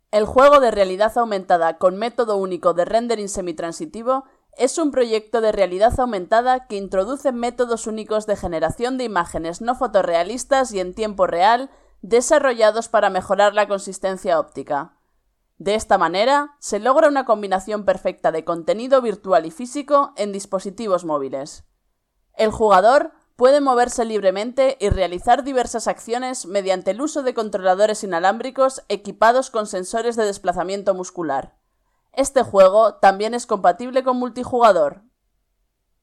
El juego de realidad aumentada con método único de rendering semitransitivo es un proyecto de realidad aumentada que introduce métodos únicos de generación de imágenes no fotorrealistas y en tiempo real desarrollados para mejorar la consistencia óptica. De esta manera, se logra una combinación perfecta de contenido virtual y físico en dispositivos móviles. El jugador puede moverse libremente y realizar diversas acciones mediante el uso de controladores inalámbricos equipados con sensores de desplazamiento muscular. Este juego también es compatible con multijugador,